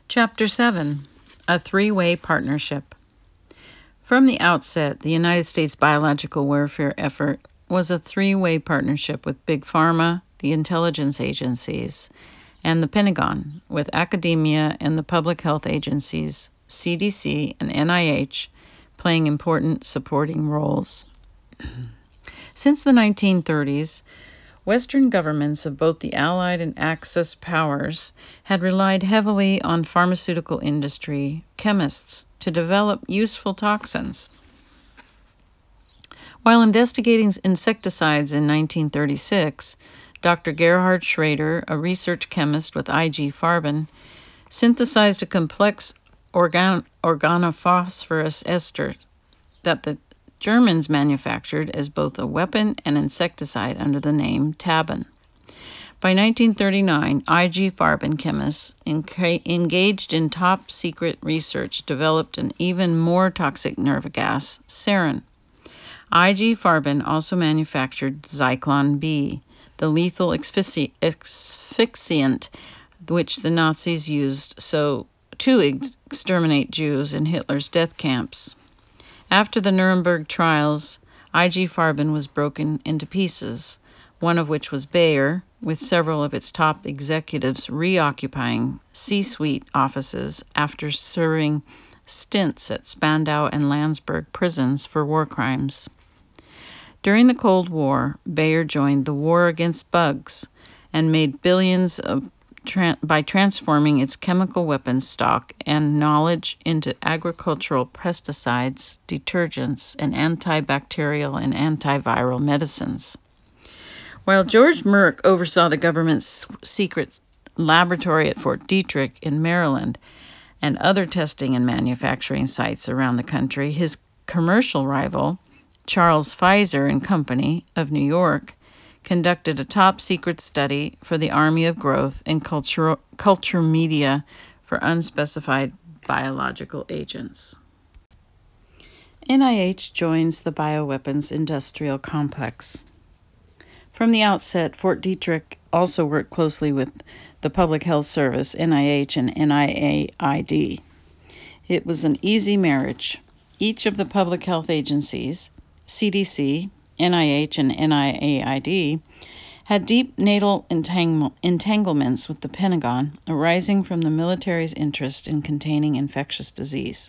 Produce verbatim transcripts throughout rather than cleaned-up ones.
Chapter seven. A Three-Way Partnership. From the outset, the United States biological warfare effort was a three-way partnership with Big Pharma, the intelligence agencies, and the Pentagon, with academia and the public health agencies, C D C and N I H, playing important supporting roles. Since the nineteen thirties, Western governments of both the Allied and Axis powers had relied heavily on pharmaceutical industry chemists to develop useful toxins. While investigating insecticides in nineteen thirty-six, Doctor Gerhard Schrader, a research chemist with I G Farben, synthesized a complex organ- organophosphorus ester that the Germans manufactured as both a weapon and insecticide under the name Tabun. By nineteen thirty-nine, I G Farben chemists enca- engaged in top-secret research developed an even more toxic nerve gas, sarin. I G Farben also manufactured Zyklon B, the lethal asphyxi- asphyxiant which the Nazis used so to ex- exterminate Jews in Hitler's death camps. After the Nuremberg trials, I G Farben was broken into pieces, one of which was Bayer, with several of its top executives reoccupying C-suite offices after serving stints at Spandau and Landsberg prisons for war crimes. During the Cold War, Bayer joined the war against bugs and made billions of Tra- by transforming its chemical weapons stock and knowledge into agricultural pesticides, detergents, and antibacterial and antiviral medicines. While George Merck oversaw the government's secret laboratory at Fort Detrick in Maryland and other testing and manufacturing sites around the country, his commercial rival, Charles Pfizer and Company of New York, conducted a top-secret study for the Army of Growth and culture, culture media for unspecified biological agents. N I H joins the bioweapons industrial complex. From the outset, Fort Detrick also worked closely with the Public Health Service, N I H, and N I A I D. It was an easy marriage. Each of the public health agencies, C D C, N I H, and N I A I D, had deep naval entang- entanglements with the Pentagon arising from the military's interest in containing infectious disease.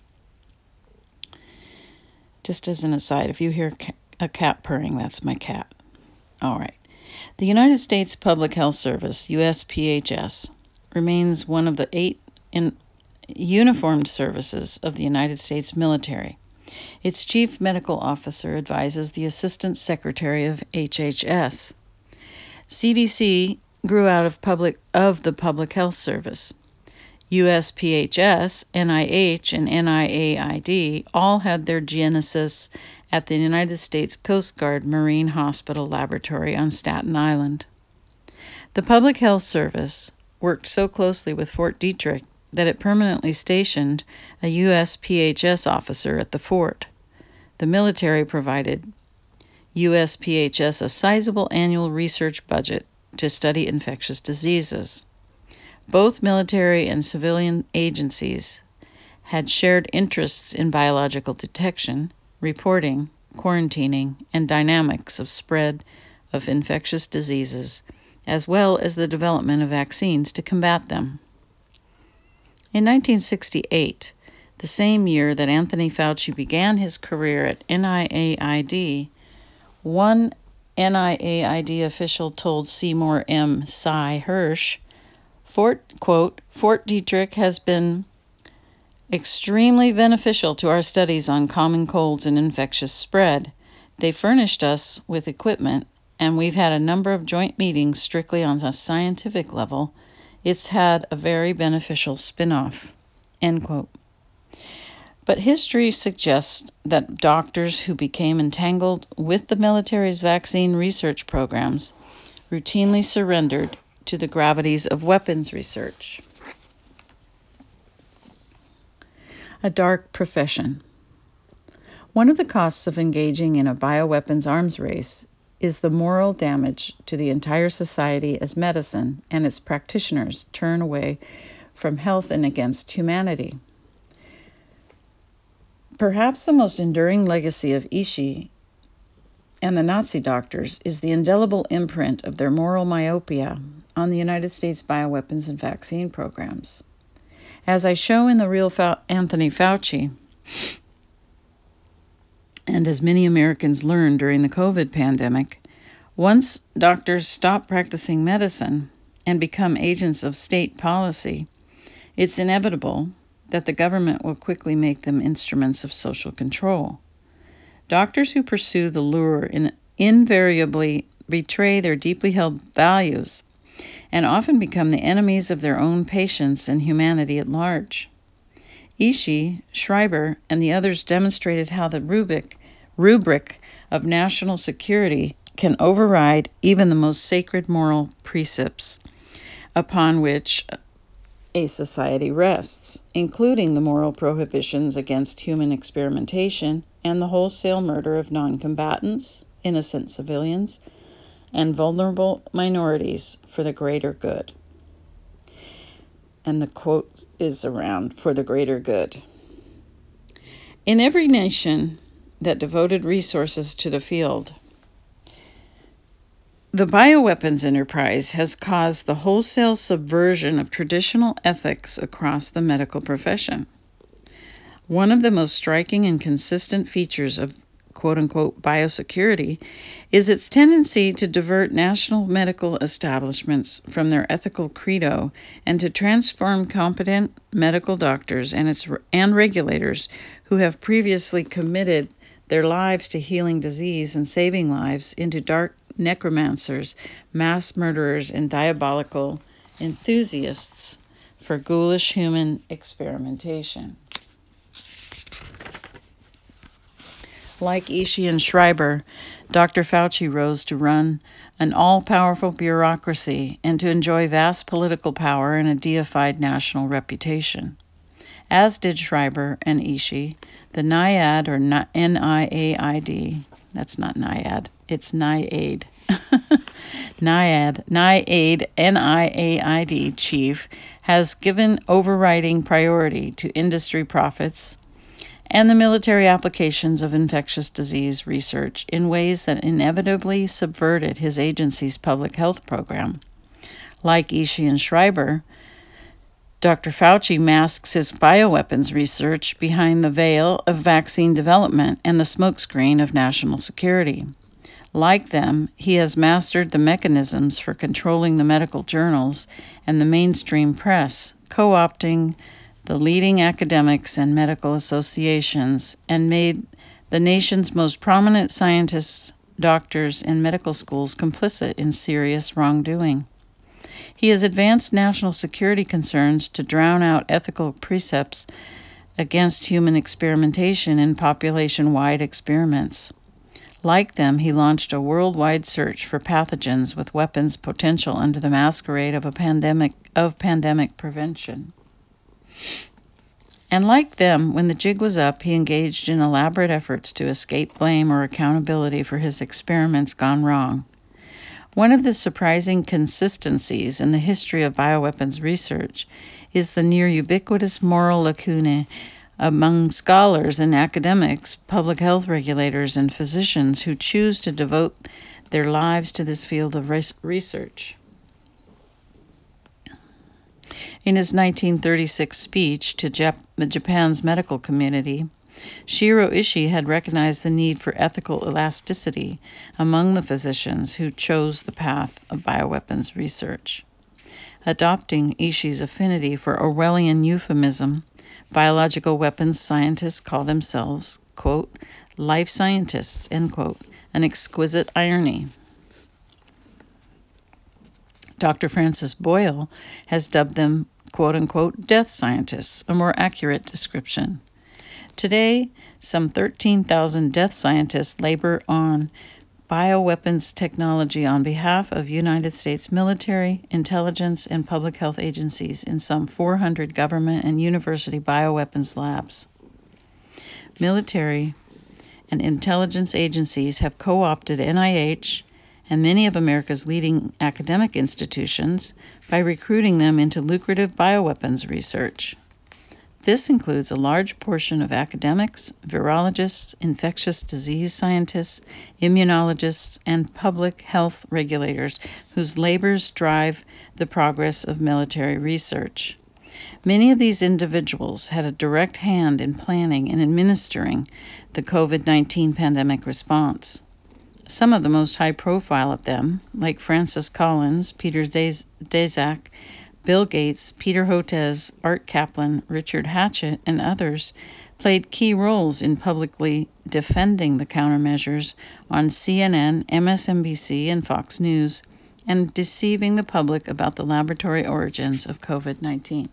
Just as an aside, if you hear a cat purring, that's my cat. All right. The United States Public Health Service, U S P H S, remains one of the eight in uniformed services of the United States military. Its chief medical officer advises the Assistant Secretary of H H S. C D C grew out of public of the Public Health Service. U S P H S, N I H, and N I A I D all had their genesis at the United States Coast Guard Marine Hospital Laboratory on Staten Island. The Public Health Service worked so closely with Fort Detrick that it permanently stationed a U S P H S officer at the fort. The military provided U S P H S a sizable annual research budget to study infectious diseases. Both military and civilian agencies had shared interests in biological detection, reporting, quarantining, and dynamics of spread of infectious diseases, as well as the development of vaccines to combat them. In nineteen sixty-eight, the same year that Anthony Fauci began his career at N I A I D, one N I A I D official told Seymour M. Cy Hirsch, Fort, quote, Fort Detrick has been extremely beneficial to our studies on common colds and infectious spread. They furnished us with equipment, and we've had a number of joint meetings strictly on a scientific level. It's had a very beneficial spin-off, end quote. But history suggests that doctors who became entangled with the military's vaccine research programs routinely surrendered to the gravities of weapons research. A dark profession. One of the costs of engaging in a bioweapons arms race is the moral damage to the entire society as medicine and its practitioners turn away from health and against humanity. Perhaps the most enduring legacy of Ishii and the Nazi doctors is the indelible imprint of their moral myopia on the United States bioweapons and vaccine programs. As I show in The Real Fa- Anthony Fauci, and as many Americans learned during the COVID pandemic, once doctors stop practicing medicine and become agents of state policy, it's inevitable that the government will quickly make them instruments of social control. Doctors who pursue the lure in, invariably betray their deeply held values and often become the enemies of their own patients and humanity at large. Ishii, Schreiber, and the others demonstrated how the rubric, rubric of national security can override even the most sacred moral precepts upon which a society rests, including the moral prohibitions against human experimentation and the wholesale murder of non-combatants, innocent civilians, and vulnerable minorities for the greater good. And the quote is around, for the greater good. In every nation that devoted resources to the field, the bioweapons enterprise has caused the wholesale subversion of traditional ethics across the medical profession. One of the most striking and consistent features of quote-unquote biosecurity is its tendency to divert national medical establishments from their ethical credo and to transform competent medical doctors and its and regulators who have previously committed their lives to healing disease and saving lives into dark necromancers, mass murderers, and diabolical enthusiasts for ghoulish human experimentation. Like Ishii and Schreiber, Doctor Fauci rose to run an all-powerful bureaucracy and to enjoy vast political power and a deified national reputation. As did Schreiber and Ishii, the NIAID, or N I A I D, that's not NIAID, it's NIAID, NIAID, NIAID, N I A I D chief has given overriding priority to industry profits and the military applications of infectious disease research in ways that inevitably subverted his agency's public health program. Like Ishii and Schreiber, Doctor Fauci masks his bioweapons research behind the veil of vaccine development and the smokescreen of national security. Like them, he has mastered the mechanisms for controlling the medical journals and the mainstream press, co-opting the leading academics and medical associations, and made the nation's most prominent scientists, doctors, and medical schools complicit in serious wrongdoing. He has advanced national security concerns to drown out ethical precepts against human experimentation in population-wide experiments. Like them, he launched a worldwide search for pathogens with weapons potential under the masquerade of a pandemic of pandemic prevention. And like them, when the jig was up, he engaged in elaborate efforts to escape blame or accountability for his experiments gone wrong. One of the surprising consistencies in the history of bioweapons research is the near ubiquitous moral lacunae among scholars and academics, public health regulators, and physicians who choose to devote their lives to this field of research. In his nineteen thirty-six speech to Jap- Japan's medical community, Shiro Ishii had recognized the need for ethical elasticity among the physicians who chose the path of bioweapons research. Adopting Ishii's affinity for Orwellian euphemism, biological weapons scientists call themselves, quote, life scientists, end quote, an exquisite irony. Doctor Francis Boyle has dubbed them, quote-unquote, death scientists, a more accurate description. Today, some thirteen thousand death scientists labor on bioweapons technology on behalf of United States military, intelligence, and public health agencies in some four hundred government and university bioweapons labs. Military and intelligence agencies have co-opted N I H and many of America's leading academic institutions by recruiting them into lucrative bioweapons research. This includes a large portion of academics, virologists, infectious disease scientists, immunologists, and public health regulators whose labors drive the progress of military research. Many of these individuals had a direct hand in planning and administering the COVID nineteen pandemic response. Some of the most high-profile of them, like Francis Collins, Peter Daszak, Bill Gates, Peter Hotez, Art Kaplan, Richard Hatchett, and others, played key roles in publicly defending the countermeasures on C N N, M S N B C, and Fox News, and deceiving the public about the laboratory origins of COVID nineteen.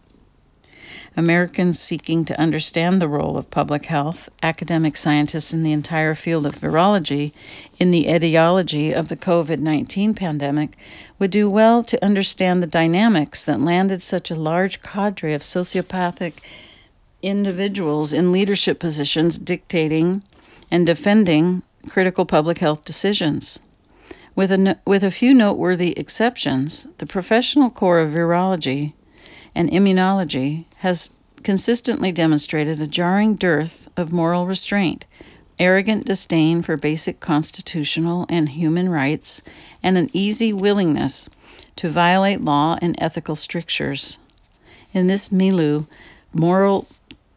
Americans seeking to understand the role of public health, academic scientists in the entire field of virology in the etiology of the COVID nineteen pandemic would do well to understand the dynamics that landed such a large cadre of sociopathic individuals in leadership positions dictating and defending critical public health decisions. With a, no- with a few noteworthy exceptions, the professional core of virology and immunology has consistently demonstrated a jarring dearth of moral restraint, arrogant disdain for basic constitutional and human rights, and an easy willingness to violate law and ethical strictures. In this milieu, moral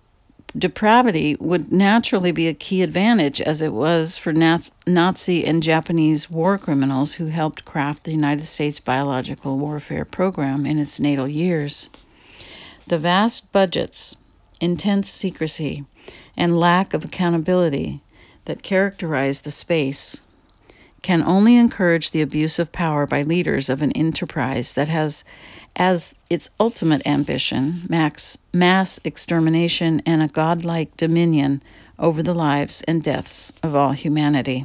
depravity would naturally be a key advantage, as it was for Nazi and Japanese war criminals who helped craft the United States biological warfare program in its natal years. The vast budgets, intense secrecy, and lack of accountability that characterize the space can only encourage the abuse of power by leaders of an enterprise that has as its ultimate ambition max, mass extermination and a godlike dominion over the lives and deaths of all humanity.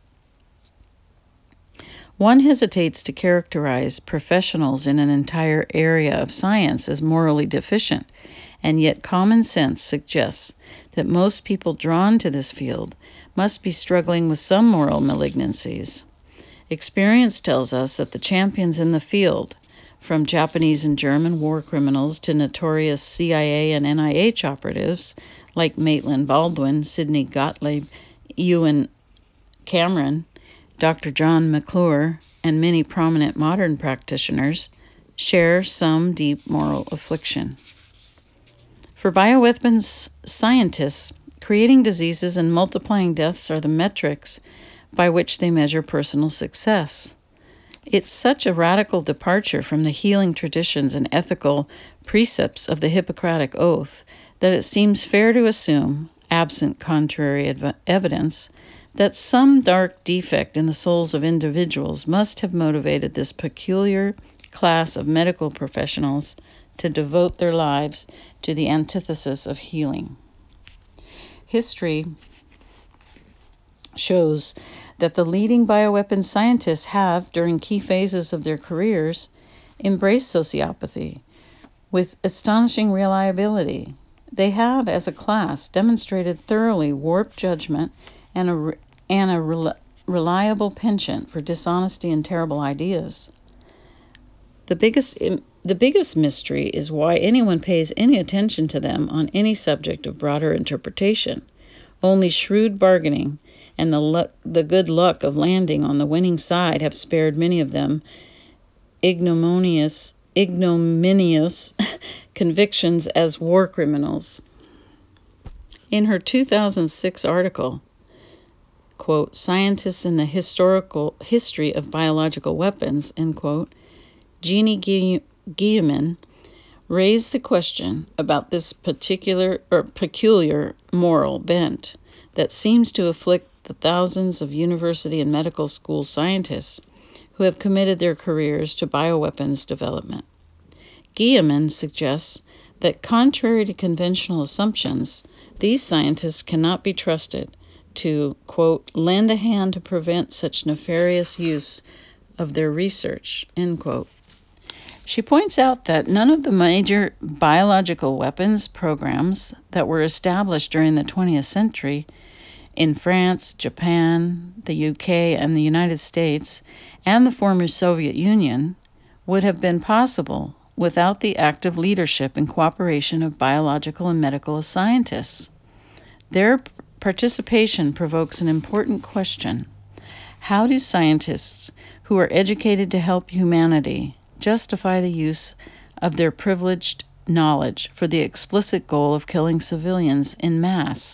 One hesitates to characterize professionals in an entire area of science as morally deficient, and yet common sense suggests that most people drawn to this field must be struggling with some moral malignancies. Experience tells us that the champions in the field, from Japanese and German war criminals to notorious C I A and N I H operatives like Maitland Baldwin, Sidney Gottlieb, Ewan Cameron, Doctor John McClure, and many prominent modern practitioners, share some deep moral affliction. For bioweapons scientists, creating diseases and multiplying deaths are the metrics by which they measure personal success. It's such a radical departure from the healing traditions and ethical precepts of the Hippocratic Oath that it seems fair to assume, absent contrary ev- evidence, that some dark defect in the souls of individuals must have motivated this peculiar class of medical professionals to devote their lives to the antithesis of healing. History shows that the leading bioweapons scientists have, during key phases of their careers, embraced sociopathy with astonishing reliability. They have, as a class, demonstrated thoroughly warped judgment and a, and a rel- reliable penchant for dishonesty and terrible ideas. The biggest, the biggest mystery is why anyone pays any attention to them on any subject of broader interpretation. Only shrewd bargaining and the luck, the good luck of landing on the winning side have spared many of them ignominious, ignominious convictions as war criminals. In her two thousand six article, quote, Scientists in the Historical History of Biological Weapons, end quote, Jeannie Guillemin raised the question about this particular or peculiar moral bent that seems to afflict the thousands of university and medical school scientists who have committed their careers to bioweapons development. Guillemin suggests that contrary to conventional assumptions, these scientists cannot be trusted to, quote, lend a hand to prevent such nefarious use of their research, end quote. She points out that none of the major biological weapons programs that were established during the twentieth century in France, Japan, the U K, and the United States, and the former Soviet Union would have been possible without the active leadership and cooperation of biological and medical scientists. Their participation provokes an important question. How do scientists who are educated to help humanity justify the use of their privileged knowledge for the explicit goal of killing civilians in mass?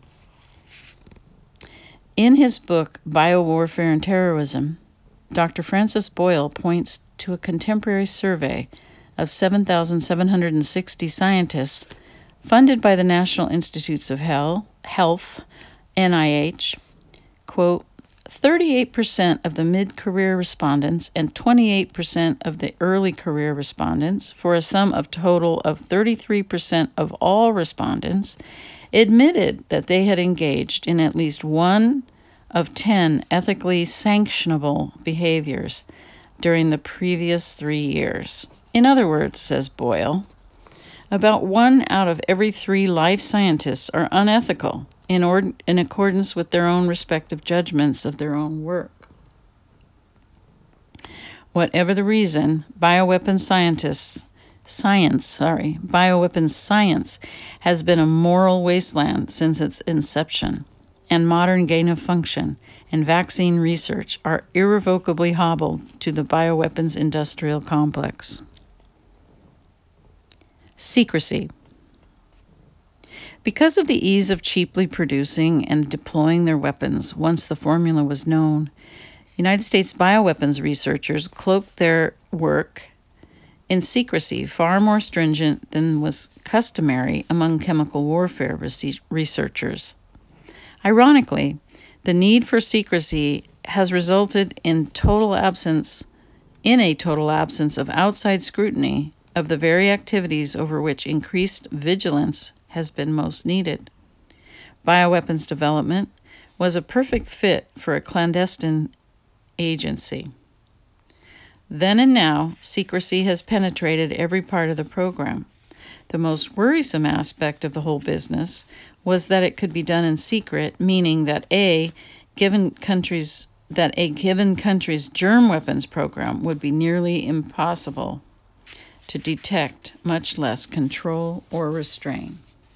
In his book, Biowarfare and Terrorism, Doctor Francis Boyle points to a contemporary survey of seven thousand seven hundred sixty scientists funded by the National Institutes of Health, N I H. Quote, thirty-eight percent of the mid-career respondents and twenty-eight percent of the early career respondents, for a sum of total of thirty-three percent of all respondents, admitted that they had engaged in at least one of ten ethically sanctionable behaviors during the previous three years. In other words, says Boyle, about one out of every three life scientists are unethical in, or- in accordance with their own respective judgments of their own work. Whatever the reason, bioweapon scientists Science, sorry, bioweapons science has been a moral wasteland since its inception, and modern gain-of-function and vaccine research are irrevocably hobbled to the bioweapons industrial complex. Secrecy. Because of the ease of cheaply producing and deploying their weapons once the formula was known, United States bioweapons researchers cloaked their work in secrecy far more stringent than was customary among chemical warfare researchers. Ironically, the need for secrecy has resulted in total absence, in a total absence of outside scrutiny of the very activities over which increased vigilance has been most needed. Bioweapons development was a perfect fit for a clandestine agency. Then and now, secrecy has penetrated every part of the program. The most worrisome aspect of the whole business was that it could be done in secret, meaning that a given country's that a given country's germ weapons program would be nearly impossible to detect, much less control or restrain.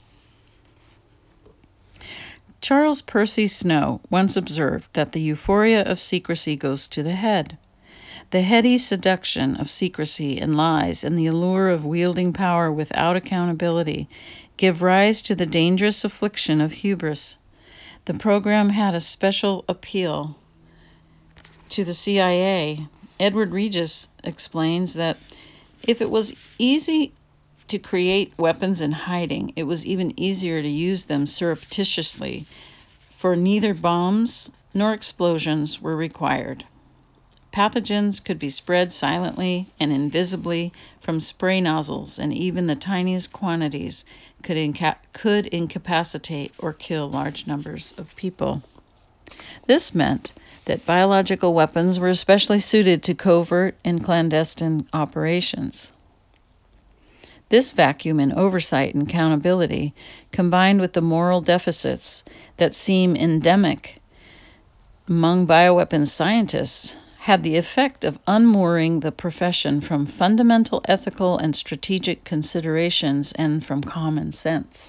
Charles Percy Snow once observed that the euphoria of secrecy goes to the head. The heady seduction of secrecy and lies and the allure of wielding power without accountability give rise to the dangerous affliction of hubris. The program had a special appeal to the C I A. Edward Regis explains that if it was easy to create weapons in hiding, it was even easier to use them surreptitiously, for neither bombs nor explosions were required. Pathogens could be spread silently and invisibly from spray nozzles, and even the tiniest quantities could, inca- could incapacitate or kill large numbers of people. This meant that biological weapons were especially suited to covert and clandestine operations. This vacuum in oversight and accountability, combined with the moral deficits that seem endemic among bioweapons scientists, had the effect of unmooring the profession from fundamental ethical and strategic considerations and from common sense.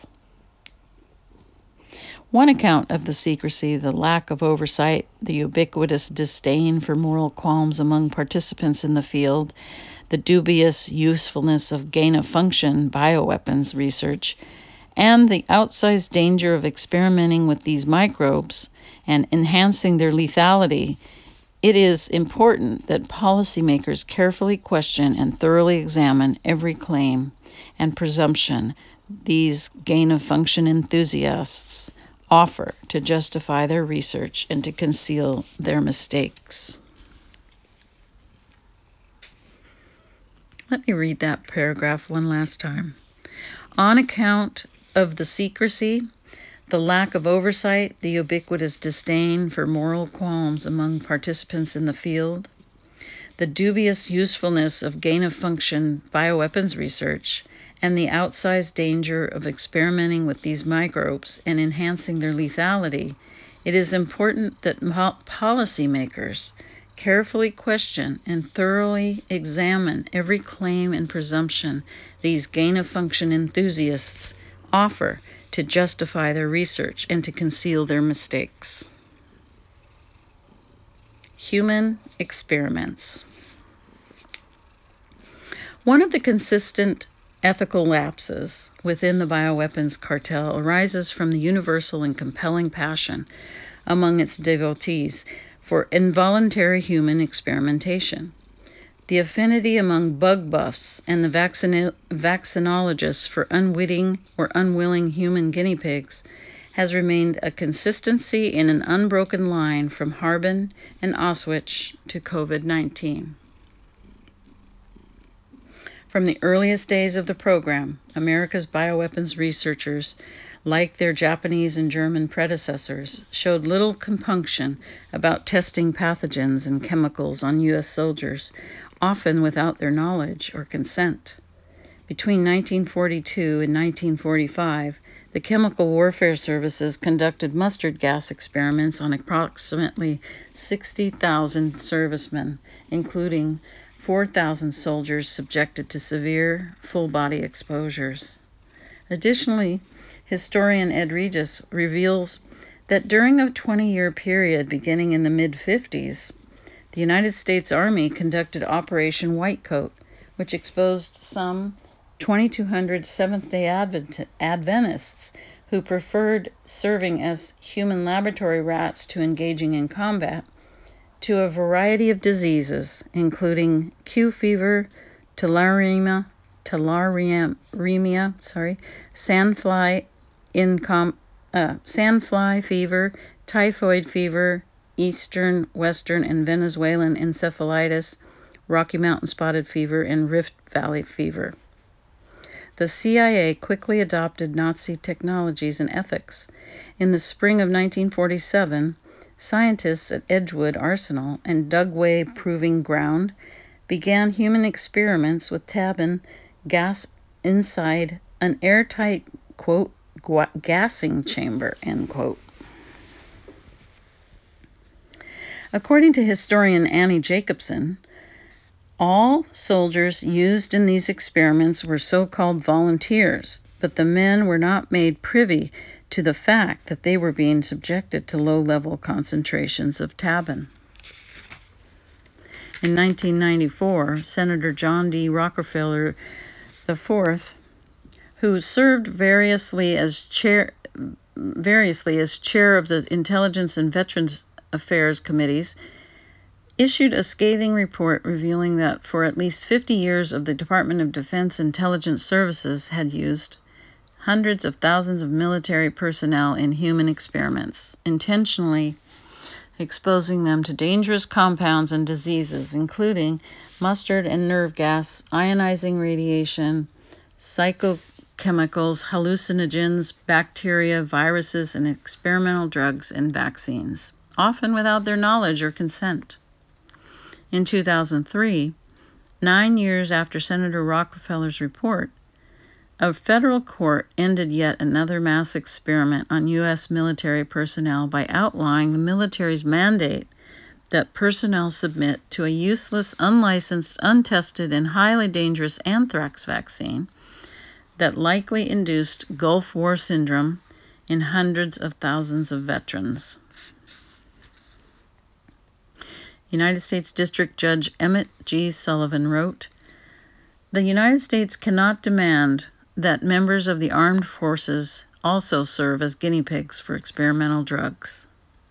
One account of the secrecy, the lack of oversight, the ubiquitous disdain for moral qualms among participants in the field, the dubious usefulness of gain-of-function bioweapons research, and the outsized danger of experimenting with these microbes and enhancing their lethality, it is important that policymakers carefully question and thoroughly examine every claim and presumption these gain-of-function enthusiasts offer to justify their research and to conceal their mistakes. Let me read that paragraph one last time. On account of the secrecy, the lack of oversight, the ubiquitous disdain for moral qualms among participants in the field, the dubious usefulness of gain-of-function bioweapons research, and the outsized danger of experimenting with these microbes and enhancing their lethality, It is important that po- policymakers carefully question and thoroughly examine every claim and presumption these gain-of-function enthusiasts offer to justify their research and to conceal their mistakes. Human experiments. One of the consistent ethical lapses within the bioweapons cartel arises from the universal and compelling passion among its devotees for involuntary human experimentation. The affinity among bug buffs and the vaccine- vaccinologists for unwitting or unwilling human guinea pigs has remained a consistency in an unbroken line from Harbin and Auschwitz to COVID nineteen. From the earliest days of the program, America's bioweapons researchers, like their Japanese and German predecessors, showed little compunction about testing pathogens and chemicals on U S soldiers, often without their knowledge or consent. Between nineteen forty-two and nineteen forty-five, the Chemical Warfare Services conducted mustard gas experiments on approximately sixty thousand servicemen, including four thousand soldiers subjected to severe full-body exposures. Additionally, historian Ed Regis reveals that during a twenty-year period beginning in the mid-fifties, the United States Army conducted Operation Whitecoat, which exposed some twenty-two hundred Seventh-day Advent- Adventists who preferred serving as human laboratory rats to engaging in combat to a variety of diseases, including Q fever, tularemia, tularemia, sorry, sandfly, incom, uh, sandfly fever, typhoid fever, Eastern, Western, and Venezuelan encephalitis, Rocky Mountain spotted fever, and Rift Valley fever. The C I A quickly adopted Nazi technologies and ethics. In the spring of nineteen forty-seven, scientists at Edgewood Arsenal and Dugway Proving Ground began human experiments with tabun gas inside an airtight, quote, gassing chamber, end quote. According to historian Annie Jacobson, all soldiers used in these experiments were so-called volunteers, but the men were not made privy to the fact that they were being subjected to low-level concentrations of tabun. In nineteen ninety-four, Senator John D. Rockefeller the fourth, who served variously as chair, variously as chair of the Intelligence and Veterans Affairs Committees, issued a scathing report revealing that for at least fifty years of the Department of Defense Intelligence Services had used hundreds of thousands of military personnel in human experiments, intentionally exposing them to dangerous compounds and diseases, including mustard and nerve gas, ionizing radiation, psychochemicals, hallucinogens, bacteria, viruses, and experimental drugs and vaccines, often without their knowledge or consent. In two thousand three, nine years after Senator Rockefeller's report, a federal court ended yet another mass experiment on U S military personnel by outlawing the military's mandate that personnel submit to a useless, unlicensed, untested, and highly dangerous anthrax vaccine that likely induced Gulf War syndrome in hundreds of thousands of veterans. United States District Judge Emmett G. Sullivan wrote, "The United States cannot demand that members of the armed forces also serve as guinea pigs for experimental drugs."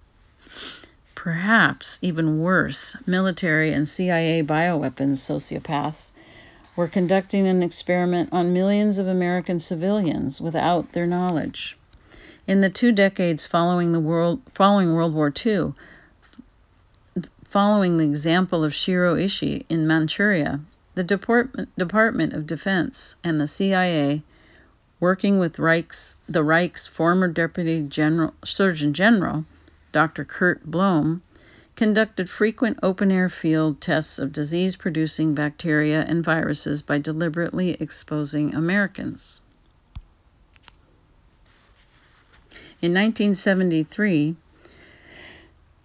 Perhaps even worse, military and C I A bioweapons sociopaths were conducting an experiment on millions of American civilians without their knowledge. In the two decades following the world following World War Two, following the example of Shiro Ishii in Manchuria, the Department, Department of Defense and the C I A, working with Reich's, the Reich's former Deputy General, Surgeon General, Doctor Kurt Blome, conducted frequent open-air field tests of disease-producing bacteria and viruses by deliberately exposing Americans. In nineteen seventy-three,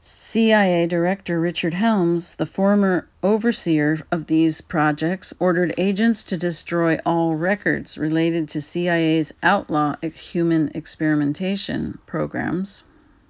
C I A Director Richard Helms, the former overseer of these projects, ordered agents to destroy all records related to C I A's outlaw human experimentation programs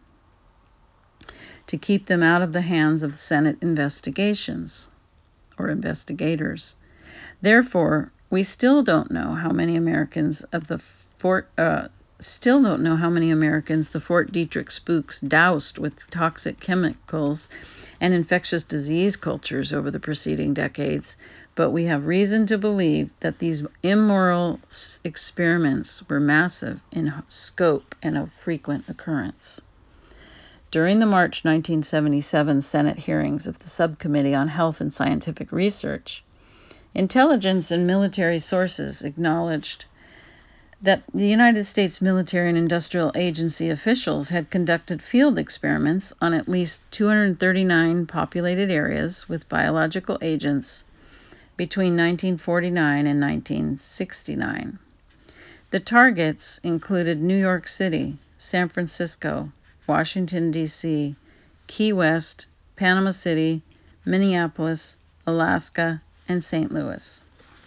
to keep them out of the hands of Senate investigations or investigators. Therefore, we still don't know how many Americans of the Fort uh, still don't know how many Americans the Fort Detrick spooks doused with toxic chemicals and infectious disease cultures over the preceding decades, but we have reason to believe that these immoral experiments were massive in scope and of frequent occurrence. During the March nineteen seventy-seven Senate hearings of the Subcommittee on Health and Scientific Research, intelligence and military sources acknowledged that the United States Military and Industrial Agency officials had conducted field experiments on at least two hundred thirty-nine populated areas with biological agents between nineteen forty-nine and nineteen sixty-nine. The targets included New York City, San Francisco, Washington, D C, Key West, Panama City, Minneapolis, Alaska, and Saint Louis.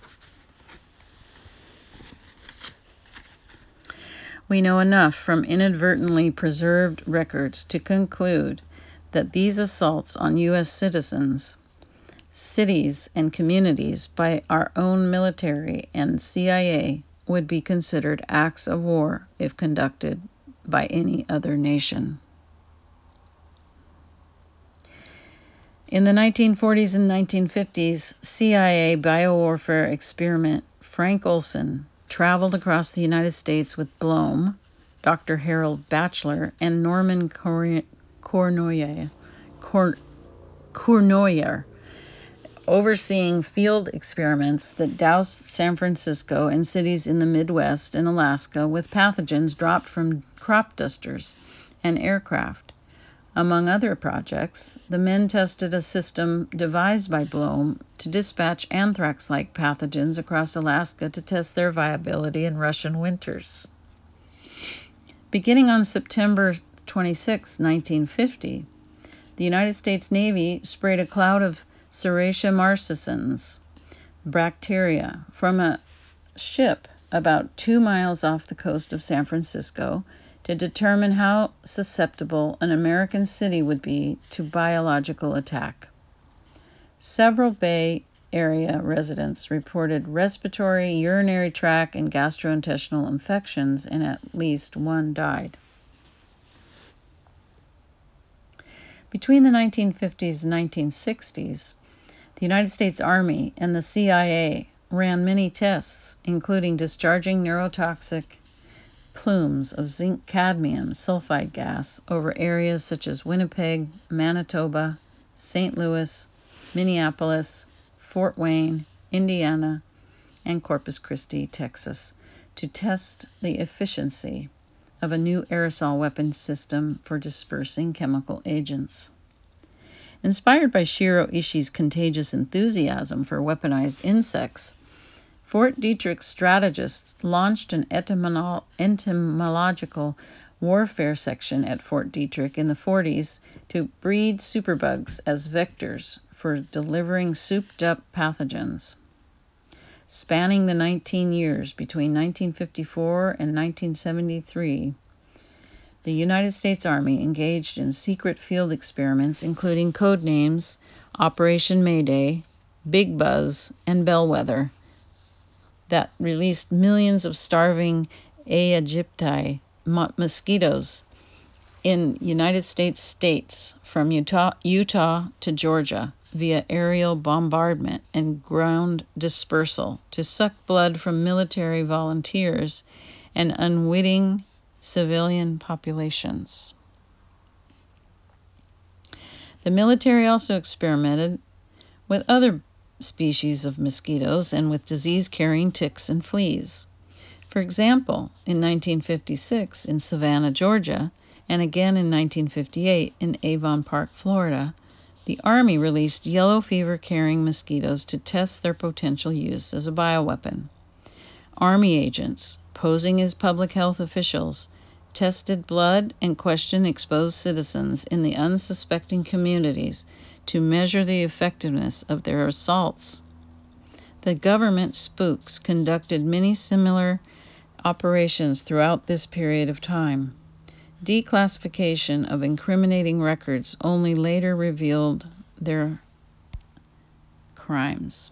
We know enough from inadvertently preserved records to conclude that these assaults on U S citizens, cities, and communities by our own military and C I A would be considered acts of war if conducted by any other nation. In the nineteen forties and nineteen fifties, C I A biowarfare experiment Frank Olson traveled across the United States with Blome, Doctor Harold Batchelor, and Norman Cournoyer, Cournoyer, overseeing field experiments that doused San Francisco and cities in the Midwest and Alaska with pathogens dropped from crop dusters and aircraft. Among other projects, the men tested a system devised by Blome to dispatch anthrax-like pathogens across Alaska to test their viability in Russian winters. Beginning on September twenty-sixth, nineteen fifty, the United States Navy sprayed a cloud of Serratia marcescens bacteria from a ship about two miles off the coast of San Francisco to determine how susceptible an American city would be to biological attack. Several Bay Area residents reported respiratory, urinary tract, and gastrointestinal infections, and at least one died. Between the nineteen fifties and nineteen sixties, the United States Army and the C I A ran many tests, including discharging neurotoxic plumes of zinc cadmium sulfide gas over areas such as Winnipeg, Manitoba, Saint Louis, Minneapolis, Fort Wayne, Indiana, and Corpus Christi, Texas, to test the efficiency of a new aerosol weapon system for dispersing chemical agents. Inspired by Shiro Ishii's contagious enthusiasm for weaponized insects, Fort Detrick strategists launched an etymolo- entomological warfare section at Fort Detrick in the forties to breed superbugs as vectors for delivering souped-up pathogens. Spanning the nineteen years between nineteen fifty-four and nineteen seventy-three, the United States Army engaged in secret field experiments, including code names Operation Mayday, Big Buzz, and Bellwether, that released millions of starving Aegypti mosquitoes in United States states from Utah, Utah to Georgia via aerial bombardment and ground dispersal to suck blood from military volunteers and unwitting civilian populations. The military also experimented with other species of mosquitoes and with disease-carrying ticks and fleas. For example, in nineteen fifty-six in Savannah, Georgia, and again in nineteen fifty-eight in Avon Park, Florida, the Army released yellow fever-carrying mosquitoes to test their potential use as a bioweapon. Army agents, posing as public health officials, tested blood, and questioned exposed citizens in the unsuspecting communities to measure the effectiveness of their assaults. The government spooks conducted many similar operations throughout this period of time. Declassification of incriminating records only later revealed their crimes.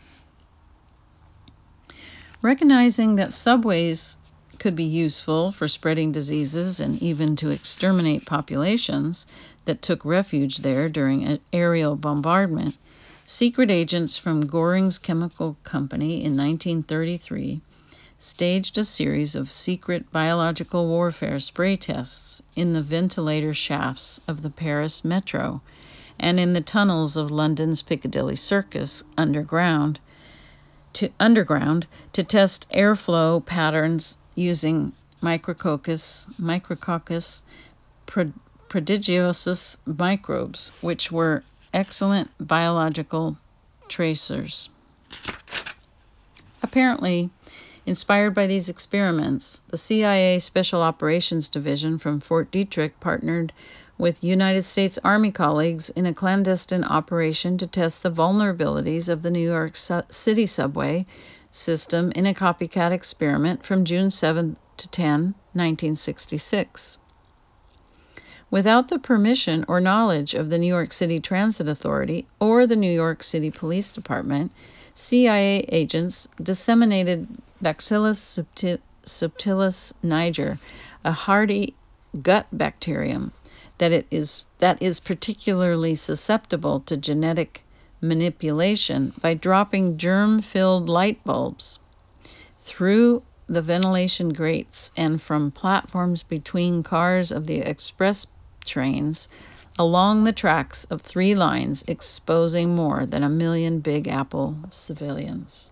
Recognizing that subways could be useful for spreading diseases and even to exterminate populations that took refuge there during an aerial bombardment, secret agents from Goring's Chemical Company in nineteen thirty-three staged a series of secret biological warfare spray tests in the ventilator shafts of the Paris metro and in the tunnels of London's Piccadilly Circus underground to underground to test airflow patterns using Micrococcus, Micrococcus prodigiosus microbes, which were excellent biological tracers. Apparently, inspired by these experiments, the C I A Special Operations Division from Fort Detrick partnered with United States Army colleagues in a clandestine operation to test the vulnerabilities of the New York City subway system in a copycat experiment from June seventh to tenth, nineteen sixty-six. Without the permission or knowledge of the New York City Transit Authority or the New York City Police Department, C I A agents disseminated Bacillus subtil- subtilis niger, a hardy gut bacterium that it is that is particularly susceptible to genetic manipulation, by dropping germ-filled light bulbs through the ventilation grates and from platforms between cars of the express trains along the tracks of three lines, exposing more than a million Big Apple civilians.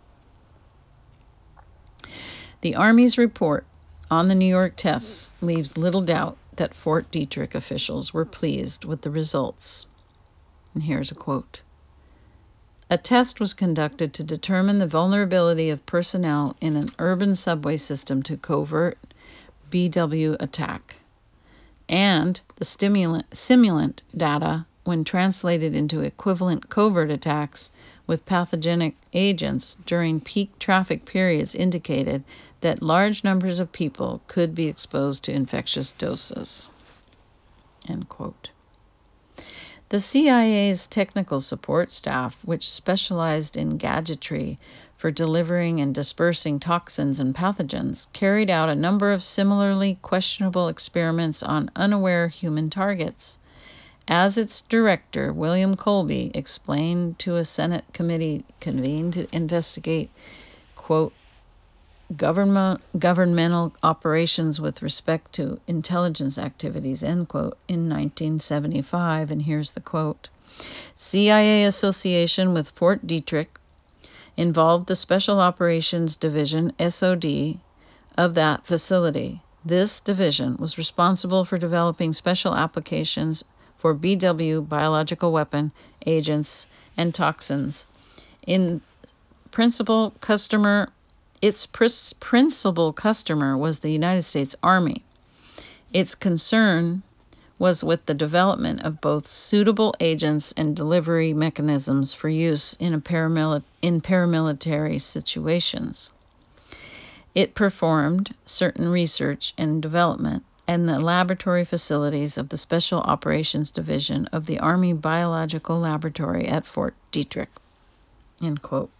The Army's report on the New York tests leaves little doubt that Fort Detrick officials were pleased with the results. And here's a quote. A test was conducted to determine the vulnerability of personnel in an urban subway system to covert B W attack, and the stimulant, simulant data, when translated into equivalent covert attacks with pathogenic agents during peak traffic periods, indicated that large numbers of people could be exposed to infectious doses. End quote. The C I A's technical support staff, which specialized in gadgetry for delivering and dispersing toxins and pathogens, carried out a number of similarly questionable experiments on unaware human targets. As its director, William Colby, explained to a Senate committee convened to investigate, quote, government, governmental operations with respect to intelligence activities, end quote, in nineteen seventy-five, and here's the quote. C I A association with Fort Detrick involved the Special Operations Division, S O D, of that facility. This division was responsible for developing special applications for B W biological weapon agents and toxins. In principal customer Its pr- principal customer was the United States Army. Its concern was with the development of both suitable agents and delivery mechanisms for use in, a paramil- in paramilitary situations. It performed certain research and development in the laboratory facilities of the Special Operations Division of the Army Biological Laboratory at Fort Detrick. End quote.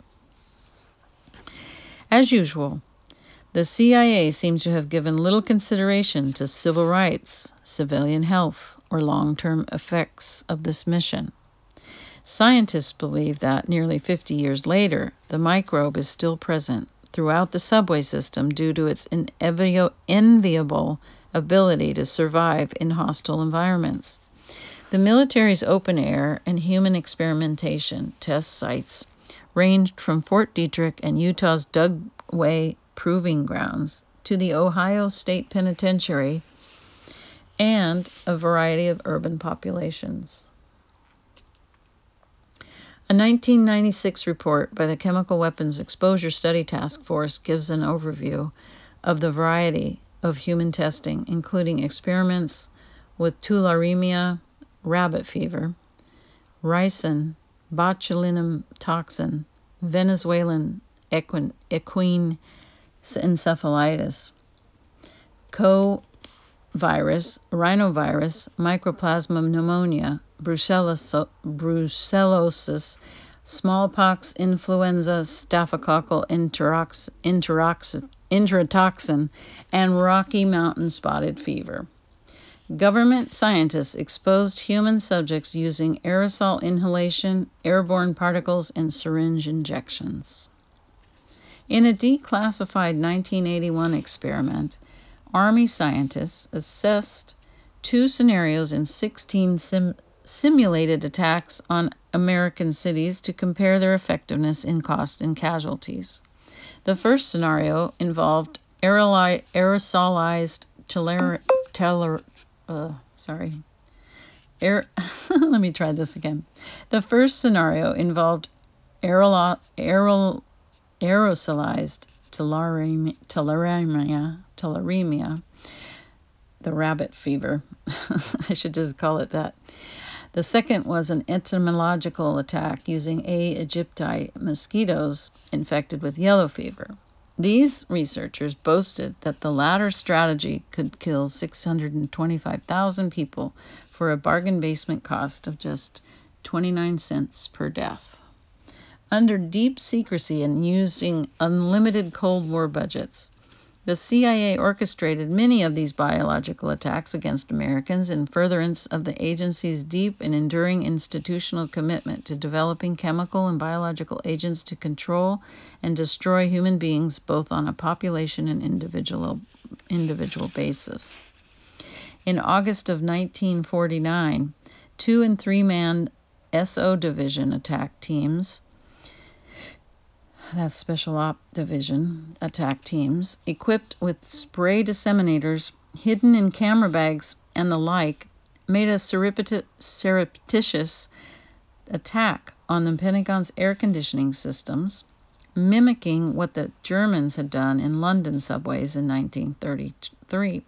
As usual, the C I A seems to have given little consideration to civil rights, civilian health, or long-term effects of this mission. Scientists believe that nearly fifty years later, the microbe is still present throughout the subway system due to its envi- enviable ability to survive in hostile environments. The military's open-air and human experimentation test sites ranged from Fort Detrick and Utah's Dugway Proving Grounds to the Ohio State Penitentiary and a variety of urban populations. A nineteen ninety-six report by the Chemical Weapons Exposure Study Task Force gives an overview of the variety of human testing, including experiments with tularemia, rabbit fever, ricin, botulinum toxin, Venezuelan equine, equine encephalitis, co virus, rhinovirus, mycoplasma pneumonia, brucellosis, brucellosis, smallpox, influenza, staphylococcal enterox, enterox, enterotoxin, and Rocky Mountain spotted fever. Government scientists exposed human subjects using aerosol inhalation, airborne particles, and syringe injections. In a declassified nineteen eighty-one experiment, Army scientists assessed two scenarios in sixteen sim- simulated attacks on American cities to compare their effectiveness in cost and casualties. The first scenario involved aeroli- aerosolized teler- teler- uh, sorry. Aer- Let me try this again. The first scenario involved aerolo- aerol- aerosolized tularemia, tularemia, tularemia, the rabbit fever. I should just call it that. The second was an entomological attack using A. aegypti mosquitoes infected with yellow fever. These researchers boasted that the latter strategy could kill six hundred twenty-five thousand people for a bargain basement cost of just twenty-nine cents per death. Under deep secrecy and using unlimited Cold War budgets, the C I A orchestrated many of these biological attacks against Americans in furtherance of the agency's deep and enduring institutional commitment to developing chemical and biological agents to control and destroy human beings both on a population and individual, individual basis. In August of nineteen forty-nine, two- and three-man S O Division attack teams that's Special Op Division attack teams, equipped with spray disseminators hidden in camera bags and the like, made a surreptitious attack on the Pentagon's air conditioning systems, mimicking what the Germans had done in London subways in nineteen thirty-three.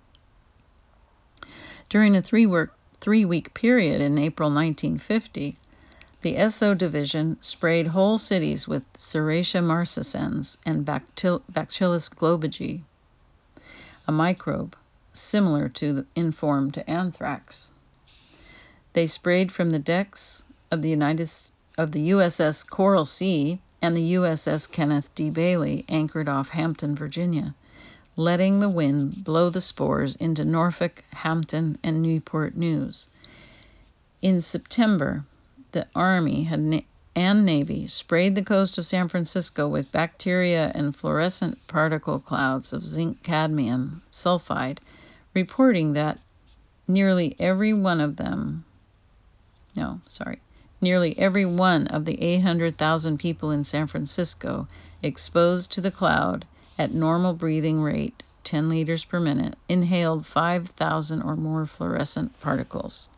During a three-week three-week period in April nineteen fifty, the S O Division sprayed whole cities with Serratia marcescens and Bactyl- Bacillus globigii, a microbe similar to the informed to anthrax. They sprayed from the decks of the United of the U S S Coral Sea and the U S S Kenneth D. Bailey, anchored off Hampton, Virginia, letting the wind blow the spores into Norfolk, Hampton, and Newport News. In September, the Army had na- and Navy sprayed the coast of San Francisco with bacteria and fluorescent particle clouds of zinc cadmium sulfide, reporting that nearly every one of them, no, sorry, nearly every one of the eight hundred thousand people in San Francisco exposed to the cloud at normal breathing rate, ten liters per minute, inhaled five thousand or more fluorescent particles.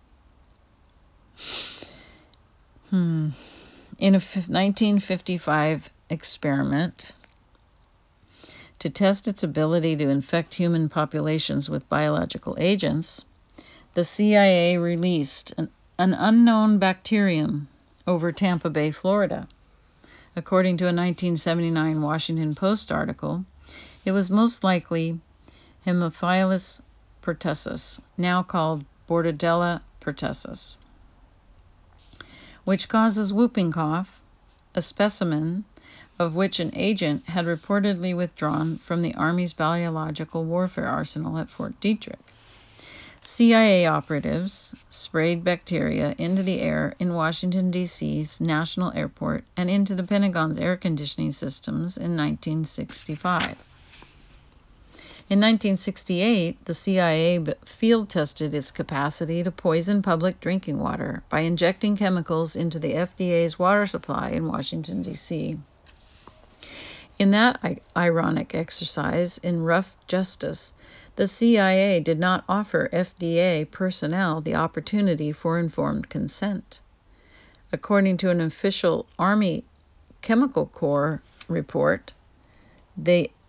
Hmm. In a nineteen fifty-five experiment to test its ability to infect human populations with biological agents, the C I A released an, an unknown bacterium over Tampa Bay, Florida. According to a nineteen seventy-nine Washington Post article, it was most likely Haemophilus pertussis, now called Bordetella pertussis, which causes whooping cough, a specimen of which an agent had reportedly withdrawn from the Army's biological warfare arsenal at Fort Detrick. C I A operatives sprayed bacteria into the air in Washington, D C's National Airport and into the Pentagon's air conditioning systems in nineteen sixty-five. In nineteen sixty-eight, the C I A field-tested its capacity to poison public drinking water by injecting chemicals into the F D A's water supply in Washington, D C In that I- ironic exercise in rough justice, the C I A did not offer F D A personnel the opportunity for informed consent. According to an official Army Chemical Corps report, they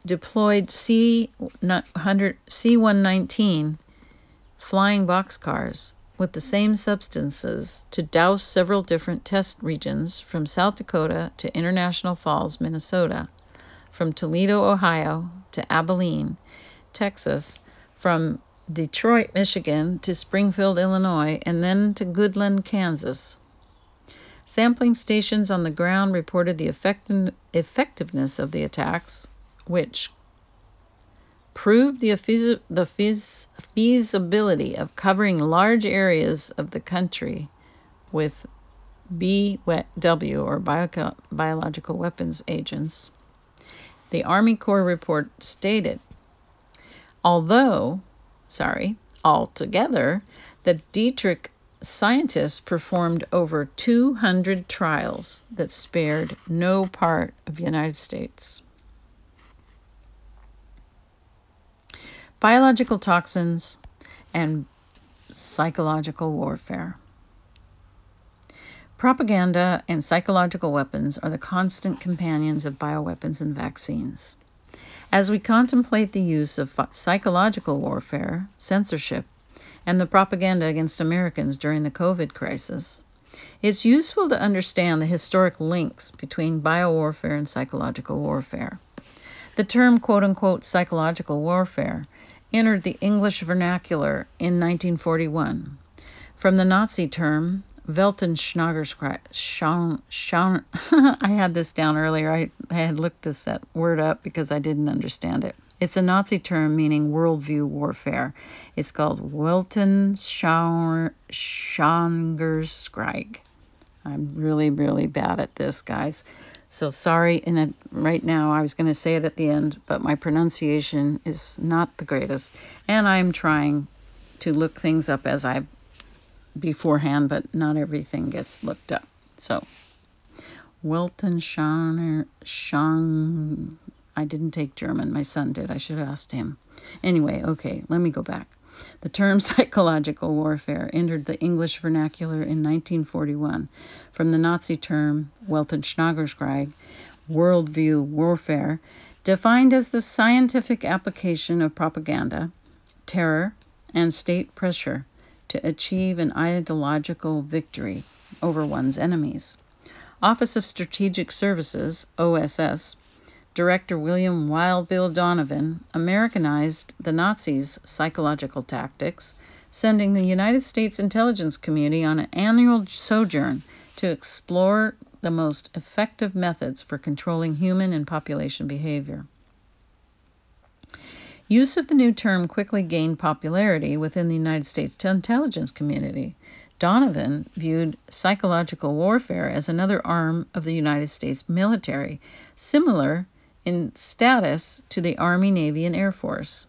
deployed C one nineteen flying boxcars with the same substances to douse several different test regions from South Dakota to International Falls, Minnesota, from Toledo, Ohio to Abilene, Texas, from Detroit, Michigan to Springfield, Illinois, and then to Goodland, Kansas. Sampling stations on the ground reported the effecti- effectiveness of the attacks, which proved the, feasi- the feas- feasibility of covering large areas of the country with B W, or bio- biological weapons agents. The Army Corps report stated, although, sorry, altogether, the Dietrich scientists performed over two hundred trials that spared no part of the United States. Biological toxins and psychological warfare. Propaganda and psychological weapons are the constant companions of bioweapons and vaccines. As we contemplate the use of psychological warfare, censorship, and the propaganda against Americans during the COVID crisis, it's useful to understand the historic links between biowarfare and psychological warfare. The term quote-unquote psychological warfare entered the English vernacular in nineteen forty-one. From the Nazi term, Weltanschauungskrieg, I had this down earlier. I, I had looked this that word up because I didn't understand it. It's a Nazi term meaning worldview warfare. It's called Weltanschauungskrieg. I'm really, really bad at this, guys. So sorry, and right now I was going to say it at the end, but my pronunciation is not the greatest. And I'm trying to look things up as I beforehand, but not everything gets looked up. So, Weltanschauung, I didn't take German. My son did. I should have asked him. Anyway, okay, let me go back. The term psychological warfare entered the English vernacular in nineteen forty-one from the Nazi term Weltanschauungskrieg, worldview warfare, defined as the scientific application of propaganda, terror, and state pressure to achieve an ideological victory over one's enemies. Office of Strategic Services, O S S, Director William Wild Bill Donovan Americanized the Nazis' psychological tactics, sending the United States intelligence community on an annual sojourn to explore the most effective methods for controlling human and population behavior. Use of the new term quickly gained popularity within the United States intelligence community. Donovan viewed psychological warfare as another arm of the United States military, similar in status to the Army, Navy, and Air Force.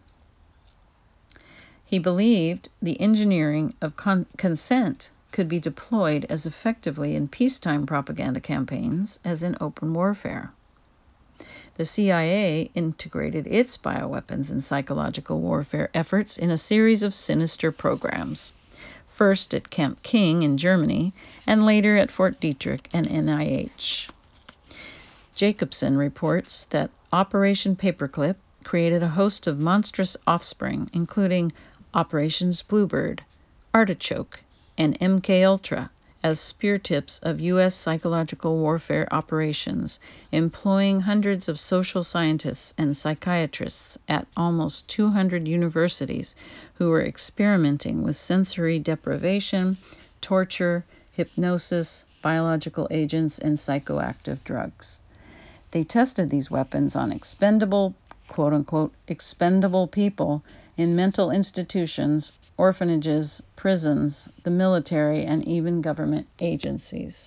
He believed the engineering of con- consent could be deployed as effectively in peacetime propaganda campaigns as in open warfare. The C I A integrated its bioweapons and psychological warfare efforts in a series of sinister programs, first at Camp King in Germany and later at Fort Detrick and N I H. Jacobson reports that Operation Paperclip created a host of monstrous offspring, including Operations Bluebird, Artichoke, and M K Ultra, as spear tips of U S psychological warfare operations, employing hundreds of social scientists and psychiatrists at almost two hundred universities who were experimenting with sensory deprivation, torture, hypnosis, biological agents, and psychoactive drugs. They tested these weapons on expendable, quote-unquote, expendable people in mental institutions, orphanages, prisons, the military, and even government agencies.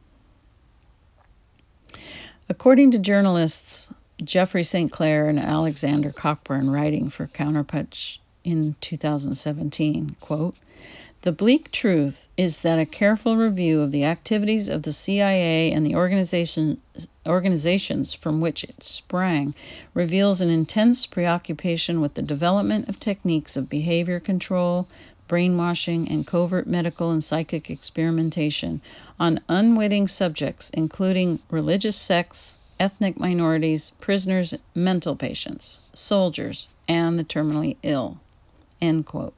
According to journalists Jeffrey Saint Clair and Alexander Cockburn, writing for Counterpunch in two thousand seventeen, quote, "The bleak truth is that a careful review of the activities of the C I A and the organization, organizations from which it sprang reveals an intense preoccupation with the development of techniques of behavior control, brainwashing, and covert medical and psychic experimentation on unwitting subjects, including religious sects, ethnic minorities, prisoners, mental patients, soldiers, and the terminally ill." End quote.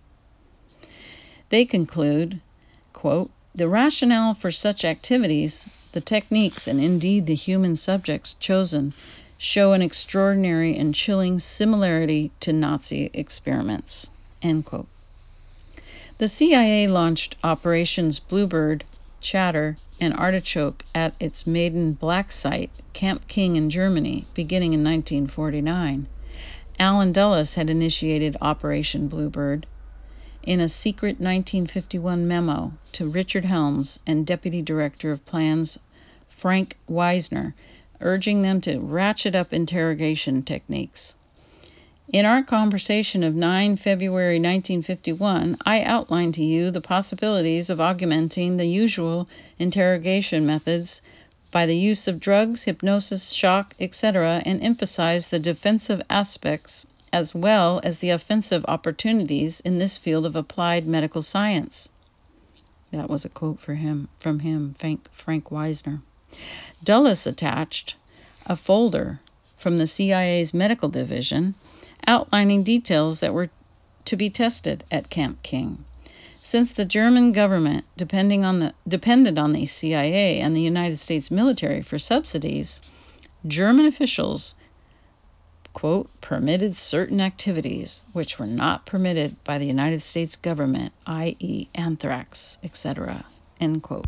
They conclude, quote, "The rationale for such activities, the techniques, and indeed the human subjects chosen show an extraordinary and chilling similarity to Nazi experiments." End quote. The C I A launched Operations Bluebird, Chatter, and Artichoke at its maiden black site, Camp King in Germany, beginning in nineteen forty-nine. Allen Dulles had initiated Operation Bluebird in a secret nineteen fifty-one memo to Richard Helms and Deputy Director of Plans Frank Wisner, urging them to ratchet up interrogation techniques. In our conversation of the ninth of February nineteen fifty-one, I outlined to you the possibilities of augmenting the usual interrogation methods by the use of drugs, hypnosis, shock, et cetera, and emphasized the defensive aspects as well as the offensive opportunities in this field of applied medical science. That was a quote for him, from him, Frank, Frank Wisner. Dulles attached a folder from the C I A's medical division outlining details that were to be tested at Camp King. Since the German government depending on the, depended on the C I A and the United States military for subsidies, German officials, quote, "permitted certain activities which were not permitted by the United States government, that is anthrax, et cetera" End quote.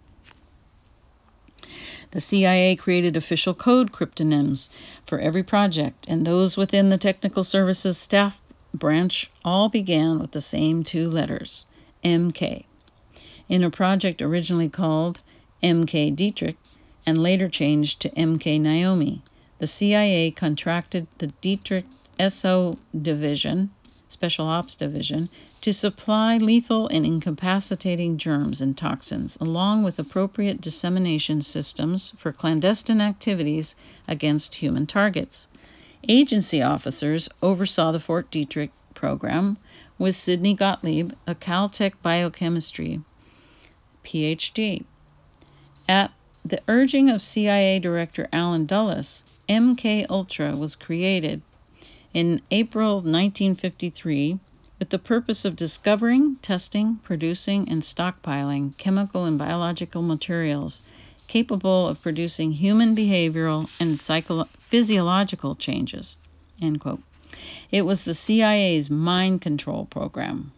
The C I A created official code cryptonyms for every project, and those within the Technical Services Staff Branch all began with the same two letters, M K. In a project originally called M K Dietrich and later changed to M K Naomi, the C I A contracted the Dietrich S O Division, Special Ops Division, to supply lethal and incapacitating germs and toxins, along with appropriate dissemination systems for clandestine activities against human targets. Agency officers oversaw the Fort Detrick program with Sidney Gottlieb, a Caltech biochemistry P H D. At the urging of C I A Director Allen Dulles, M K Ultra was created in April nineteen fifty-three with the purpose of discovering, testing, producing, and stockpiling chemical and biological materials capable of producing human behavioral and psycho- physiological changes. End quote. It was the C I A's mind control program.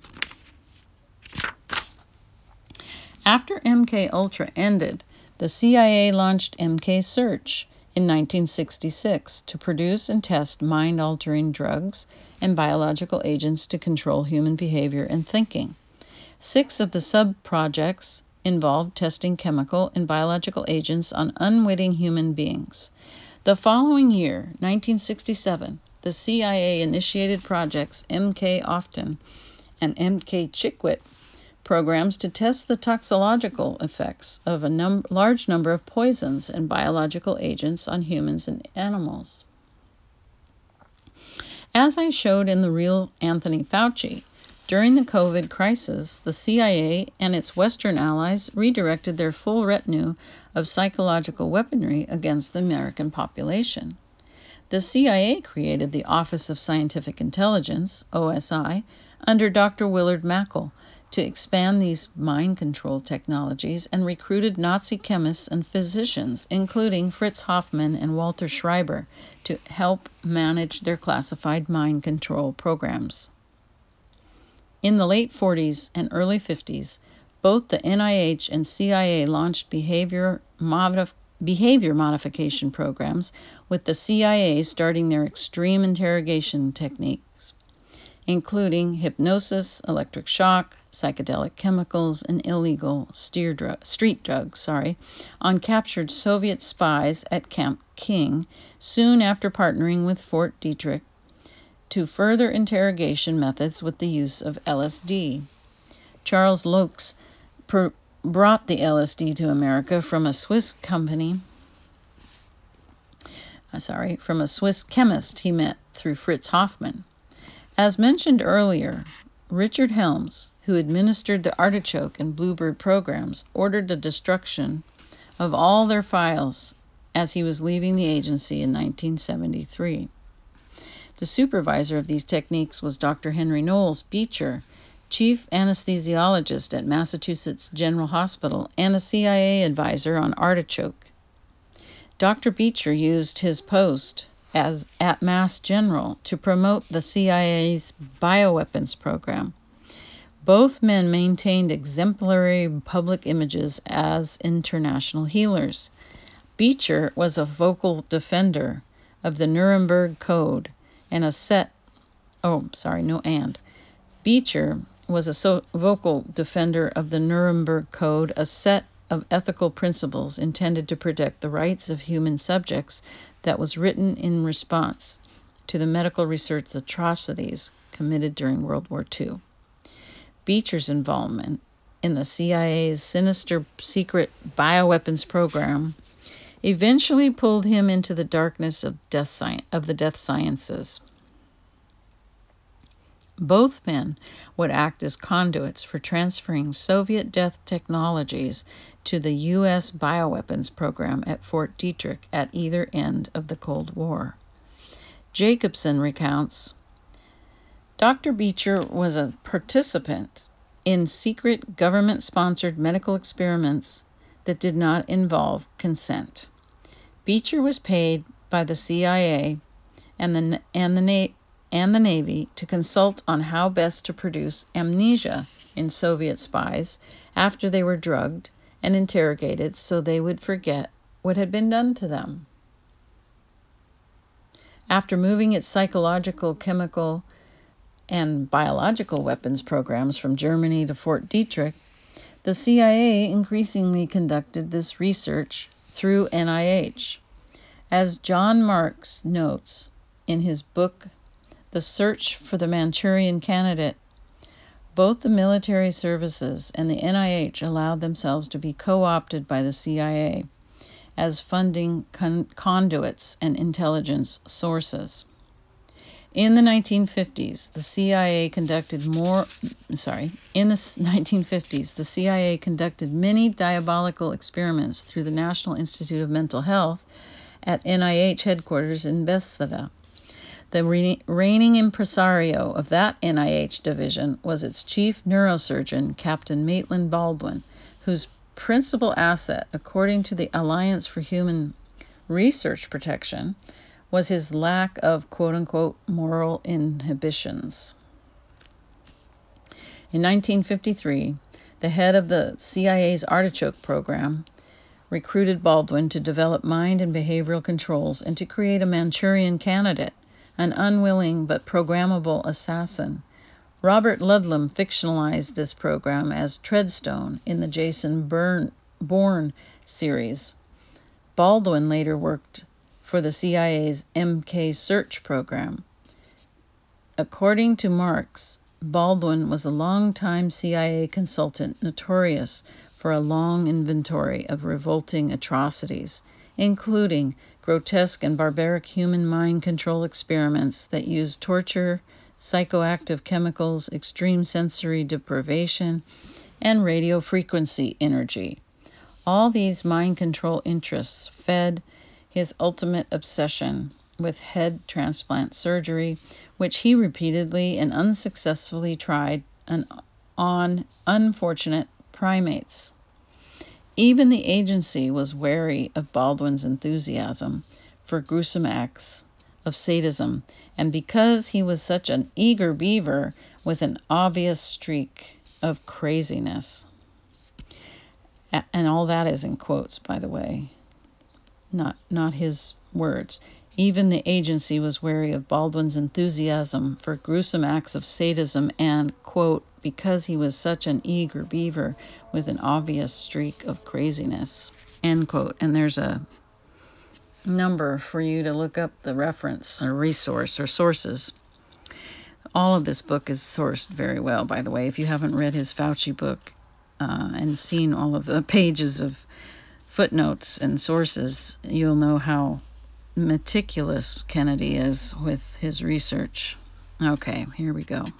After M K Ultra ended, the C I A launched M K Search in nineteen sixty-six to produce and test mind-altering drugs and biological agents to control human behavior and thinking. Six of the sub-projects involved testing chemical and biological agents on unwitting human beings. The following year, nineteen sixty-seven, the C I A initiated projects M K Often and M K Chickwit programs to test the toxicological effects of a num- large number of poisons and biological agents on humans and animals. As I showed in The Real Anthony Fauci, during the COVID crisis, the C I A and its Western allies redirected their full retinue of psychological weaponry against the American population. The C I A created the Office of Scientific Intelligence, O S I, under Doctor Willard Mackel, to expand these mind control technologies and recruited Nazi chemists and physicians, including Fritz Hoffmann and Walter Schreiber, to help manage their classified mind control programs. In the late forties and early fifties, both the N I H and C I A launched behavior, modif- behavior modification programs, with the C I A starting their extreme interrogation techniques, including hypnosis, electric shock, psychedelic chemicals, and illegal steer drug, street drugs, sorry, on captured Soviet spies at Camp King, soon after partnering with Fort Detrick to further interrogation methods with the use of L S D. Charles Lokes per- brought the L S D to America from a Swiss company, uh, sorry, from a Swiss chemist he met through Fritz Hoffmann. As mentioned earlier, Richard Helms, who administered the Artichoke and Bluebird programs, ordered the destruction of all their files as he was leaving the agency in nineteen seventy-three. The supervisor of these techniques was Doctor Henry Knowles Beecher, chief anesthesiologist at Massachusetts General Hospital and a C I A advisor on artichoke. Doctor Beecher used his post as at Mass General to promote the C I A's bioweapons program. Both men maintained exemplary public images as international healers. Beecher was a vocal defender of the Nuremberg Code and a set, oh, sorry, no and. Beecher was a so vocal defender of the Nuremberg Code, a set of ethical principles intended to protect the rights of human subjects that was written in response to the medical research atrocities committed during World War Two. Beecher's involvement in the C I A's sinister secret bioweapons program eventually pulled him into the darkness of death sci- of the death sciences. Both men would act as conduits for transferring Soviet death technologies to the U S bioweapons program at Fort Detrick at either end of the Cold War. Jacobson recounts, Doctor Beecher was a participant in secret government-sponsored medical experiments that did not involve consent. Beecher was paid by the C I A and the and the Na- and the Navy to consult on how best to produce amnesia in Soviet spies after they were drugged and interrogated so they would forget what had been done to them. After moving its psychological, chemical, and biological weapons programs from Germany to Fort Detrick, the C I A increasingly conducted this research through N I H. As John Marks notes in his book, The Search for the Manchurian Candidate, both the military services and the N I H allowed themselves to be co-opted by the C I A as funding con- conduits and intelligence sources. In the nineteen fifties, the C I A conducted more, sorry, in the nineteen fifties, the C I A conducted many diabolical experiments through the National Institute of Mental Health at N I H headquarters in Bethesda. The re- reigning impresario of that N I H division was its chief neurosurgeon, Captain Maitland Baldwin, whose principal asset, according to the Alliance for Human Research Protection, was his lack of quote-unquote moral inhibitions. In nineteen fifty-three, the head of the C I A's Artichoke program recruited Baldwin to develop mind and behavioral controls and to create a Manchurian candidate, an unwilling but programmable assassin. Robert Ludlum fictionalized this program as Treadstone in the Jason Bourne series. Baldwin later worked for the C I A's M K Search program. According to Marks, Baldwin was a long-time C I A consultant notorious for a long inventory of revolting atrocities, including grotesque and barbaric human mind control experiments that used torture, psychoactive chemicals, extreme sensory deprivation, and radio frequency energy. All these mind control interests fed his ultimate obsession with head transplant surgery, which he repeatedly and unsuccessfully tried an, on unfortunate primates. Even the agency was wary of Baldwin's enthusiasm for gruesome acts of sadism, and because he was such an eager beaver with an obvious streak of craziness. And all that is in quotes, by the way. Not not his words. Even the agency was wary of Baldwin's enthusiasm for gruesome acts of sadism and, quote, because he was such an eager beaver with an obvious streak of craziness, end quote. And there's a number for you to look up the reference or resource or sources. All of this book is sourced very well, by the way. If you haven't read his Fauci book uh, and seen all of the pages of footnotes and sources, you'll know how meticulous Kennedy is with his research. Okay, here we go.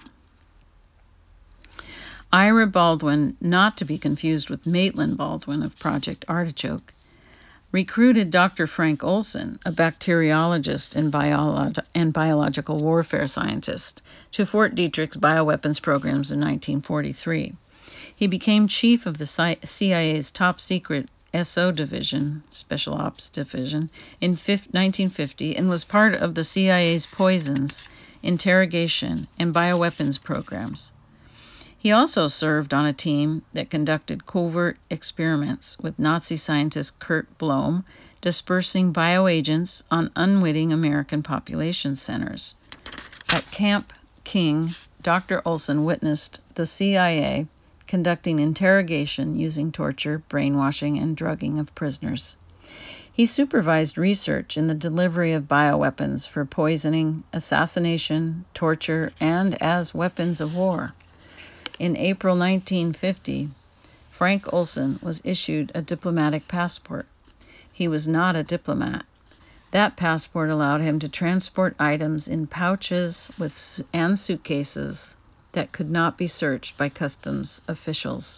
Ira Baldwin, not to be confused with Maitland Baldwin of Project Artichoke. recruited Doctor Frank Olson, a bacteriologist and, biolo- and biological warfare scientist, to Fort Detrick's bioweapons programs in nineteen forty-three. He became chief of the C I A's top-secret S O Division, Special Ops Division, in nineteen fifty and was part of the C I A's poisons, interrogation, and bioweapons programs. He also served on a team that conducted covert experiments with Nazi scientist Kurt Blome, dispersing bioagents on unwitting American population centers. At Camp King, Doctor Olson witnessed the C I A conducting interrogation using torture, brainwashing, and drugging of prisoners. He supervised research in the delivery of bioweapons for poisoning, assassination, torture, and as weapons of war. In April nineteen fifty, Frank Olson was issued a diplomatic passport. He was not a diplomat. That passport allowed him to transport items in pouches with and suitcases that could not be searched by customs officials.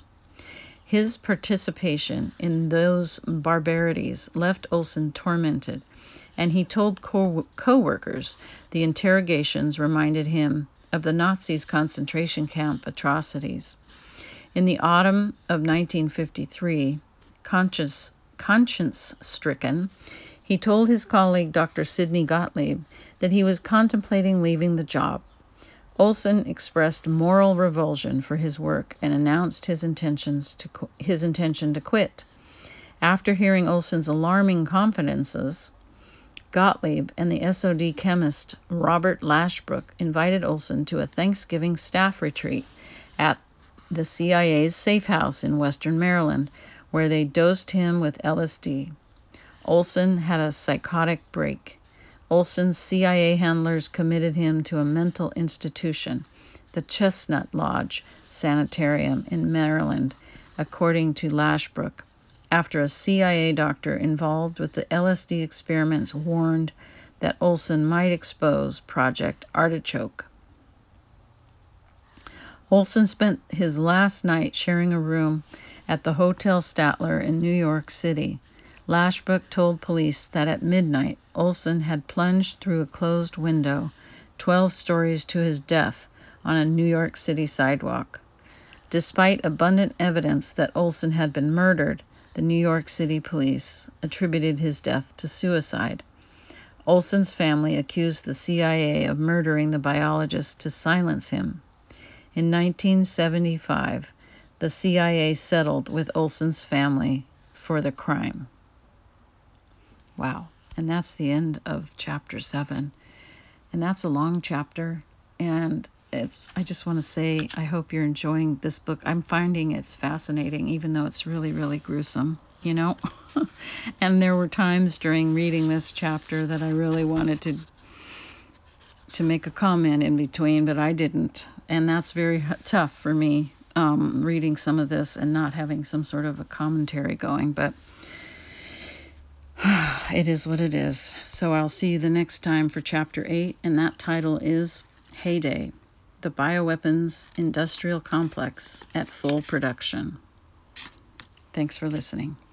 His participation in those barbarities left Olson tormented, and he told co- co-workers the interrogations reminded him of the Nazis' concentration camp atrocities. In the autumn of nineteen fifty-three, conscience, conscience-stricken, he told his colleague Doctor Sidney Gottlieb that he was contemplating leaving the job. Olson expressed moral revulsion for his work and announced his intentions to qu- his intention to quit. After hearing Olson's alarming confidences, Gottlieb and the S O D chemist Robert Lashbrook invited Olson to a Thanksgiving staff retreat at the C I A's safe house in Western Maryland, where they dosed him with L S D. Olson had a psychotic break. Olson's C I A handlers committed him to a mental institution, the Chestnut Lodge Sanitarium in Maryland, according to Lashbrook, after a C I A doctor involved with the L S D experiments warned that Olson might expose Project Artichoke. Olson spent his last night sharing a room at the Hotel Statler in New York City. Lashbrook told police that at midnight, Olson had plunged through a closed window, twelve stories to his death, on a New York City sidewalk. Despite abundant evidence that Olson had been murdered, the New York City police attributed his death to suicide. Olson's family accused the C I A of murdering the biologist to silence him. In nineteen seventy-five, the C I A settled with Olson's family for the crime. Wow. And that's the end of chapter seven. And that's a long chapter. And it's, I just want to say, I hope you're enjoying this book. I'm finding it's fascinating, even though it's really, really gruesome, you know? And there were times during reading this chapter that I really wanted to, to make a comment in between, but I didn't. And that's very tough for me, um, reading some of this and not having some sort of a commentary going. But it is what it is. So I'll see you the next time for chapter eight, and that title is Heyday, the Bioweapons Industrial Complex at Full Production. Thanks for listening.